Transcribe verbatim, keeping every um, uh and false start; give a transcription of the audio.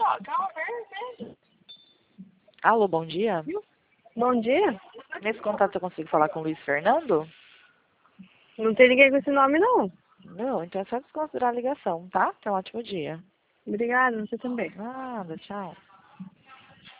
Alô, bom dia. Bom dia. Nesse contato eu consigo falar com o Luiz Fernando? Não tem ninguém com esse nome, não. Não, então é só desconsiderar a ligação, tá? Tenha um ótimo dia. Obrigada, você também. Nada, tchau.